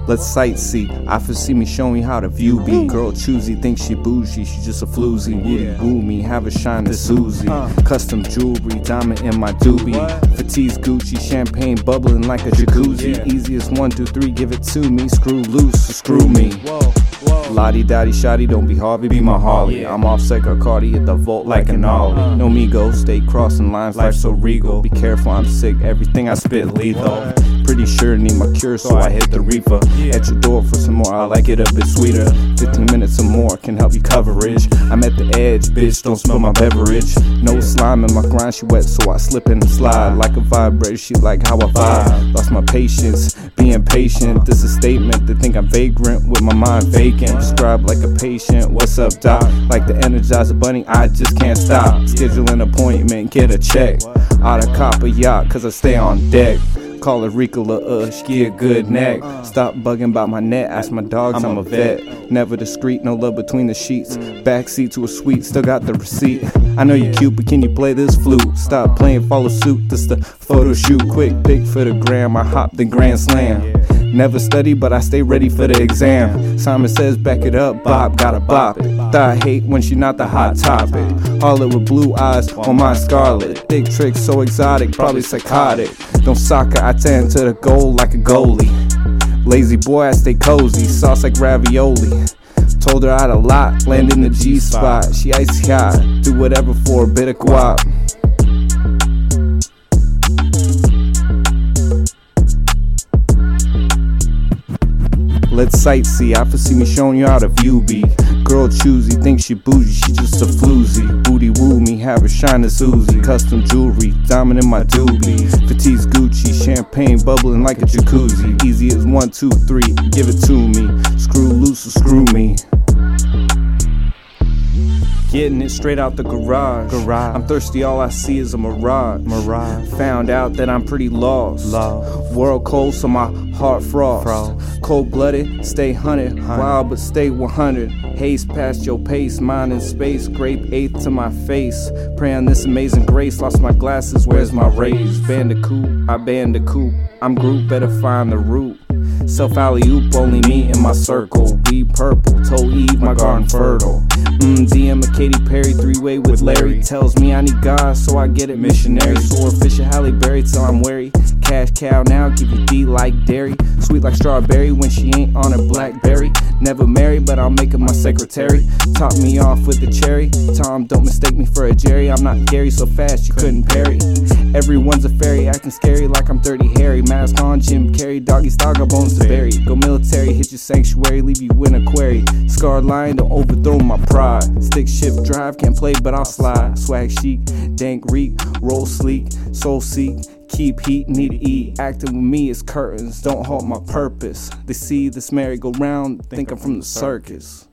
Let's sightsee. I foresee me showing you how the view be. Girl choosy, think she bougie, she just a floozy. Woody woo me, have a shine to Susie. Custom jewelry, diamond in my doobie. Fatigues Gucci, champagne bubbling like a jacuzzi. Easiest 1, 2, 3, give it to me. Screw loose, screw me. Lottie dottie shoddy, don't be Harvey, be my Harley. I'm off Psycho Cardi, hit the vault like an ollie. No me go, stay crossing lines, life so regal. Be careful, I'm sick, everything I spit lethal. Pretty sure need my cure, so I hit the reefer. At your door for some more, I like it a bit sweeter. 15 minutes or more can help you coverage. I'm at the edge, bitch, don't spill my beverage. No slime in my grind, she wet, so I slip and slide. Like a vibrator, she like how I vibe. Lost my patience, being patient. This a statement, they think I'm vagrant with my mind vacant. Prescribed like a patient, what's up doc? Like the Energizer Bunny, I just can't stop. Schedule an appointment, get a check. Oughta cop a yacht, cause I stay on deck. Call it Ricola, she a good neck. Stop bugging about my net, ask my dogs, I'm a vet. Never discreet, no love between the sheets. Backseat to a suite, still got the receipt. I know you cute, but can you play this flute? Stop playing, follow suit, this the photo shoot. Quick pic for the gram, I hop the grand slam. Never study, but I stay ready for the exam. Simon says back it up, Bob gotta bop it. Thought I hate when she not the hot topic. Harlot with blue eyes on my scarlet. Thick tricks so exotic, probably psychotic. Don't soccer, I tend to the goal like a goalie. Lazy boy, I stay cozy, sauce like ravioli. Told her I'd a lot, land in the G spot. She icy hot, do whatever for a bit of guap. Let's sightsee, I foresee me showing you how the view be. Girl choosy, think she bougie, she just a floozy. Booty woo me, have a shine to Susie. Custom jewelry, diamond in my doobie. Fatigues Gucci, champagne bubbling like a jacuzzi. Easy as 1, 2, 3, give it to me. Screw loose or screw me. Getting it straight out the garage. I'm thirsty, all I see is a mirage. Found out that I'm pretty lost. World cold, so my heart frost. Cold-blooded, stay hunted. Wild, but stay 100. Haste past your pace, mind in space. Grape eighth to my face. Pray on this amazing grace. Lost my glasses, where's my rays? Bandicoot, I bandicoot. I'm Groot, better find the root. Self alley-oop, only me in my circle. Be purple, told Eve my garden fertile. DM a Katy Perry, 3-way with Larry. Tells me I need God, so I get it missionary. Swordfish a Halle Berry till I'm wary. Cash cow now, give you D like dairy. Sweet like strawberry when she ain't on her Blackberry. Never married, but I'll make her my secretary. Top me off with the cherry. Tom, don't mistake me for a Jerry. I'm not Gary so fast you couldn't parry. Everyone's a fairy, acting scary like I'm 30 Harry. Mask on, Jim Carrey, doggy style, got bones to bury. Go military, hit your sanctuary, leave you in a query. Scarred lion, don't overthrow my pride. Stick shift drive, can't play but I'll slide. Swag chic, dank reek, roll sleek, soul seek. Keep heat, need to eat. Acting with me is curtains, don't halt my purpose. They see this merry-go-round, think I'm from the circus.